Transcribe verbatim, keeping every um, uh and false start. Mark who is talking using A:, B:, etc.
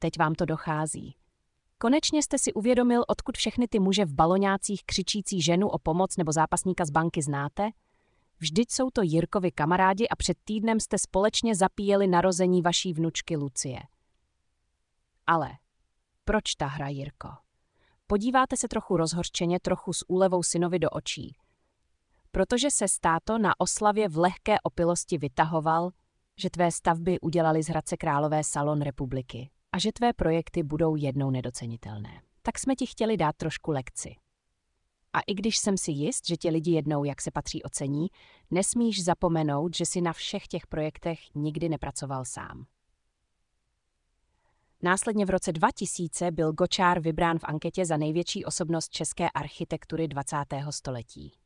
A: teď vám to dochází. Konečně jste si uvědomil, odkud všechny ty muže v baloňácích křičící ženu o pomoc nebo zápasníka z banky znáte? Vždyť jsou to Jirkovi kamarádi a před týdnem jste společně zapíjeli narození vaší vnučky Lucie. Ale proč ta hra, Jirko? Podíváte se trochu rozhořčeně, trochu s úlevou synovi do očí. Protože se táto na oslavě v lehké opilosti vytahoval, že tvé stavby udělali z Hradce Králové salon republiky a že tvé projekty budou jednou nedocenitelné. Tak jsme ti chtěli dát trošku lekci. A i když jsem si jist, že tě lidi jednou, jak se patří, ocení, nesmíš zapomenout, že si na všech těch projektech nikdy nepracoval sám. Následně v roce dva tisíce byl Gočár vybrán v anketě za největší osobnost české architektury dvacátého století.